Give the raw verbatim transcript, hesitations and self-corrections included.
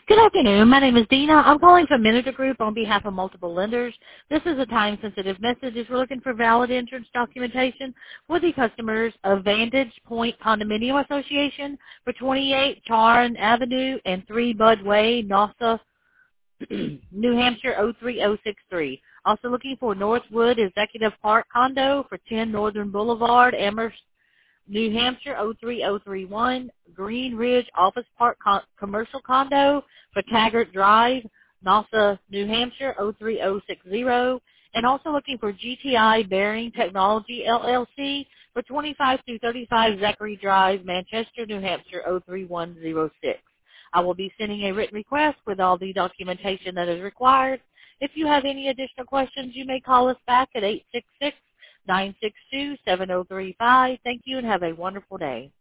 Good afternoon. My name is Dina. I'm calling from Manager Group on behalf of multiple lenders. This is a time-sensitive message as we're looking for valid insurance documentation for the customers of Vantage Point Condominium Association for twenty-eight Charn Avenue and three Bud Way, Nassau, New Hampshire oh three oh six three. Also looking for Northwood Executive Park Condo for ten Northern Boulevard, Amherst, New Hampshire oh three oh three one, Green Ridge Office Park Con- Commercial Condo for Taggart Drive, Nassau, New Hampshire oh three oh six zero, and also looking for G T I Bearing Technology L L C for twenty-five through thirty-five Zachary Drive, Manchester, New Hampshire oh three one oh six. I will be sending a written request with all the documentation that is required. If you have any additional questions, you may call us back at eight six six, nine six two, seven oh three five. Thank you and have a wonderful day.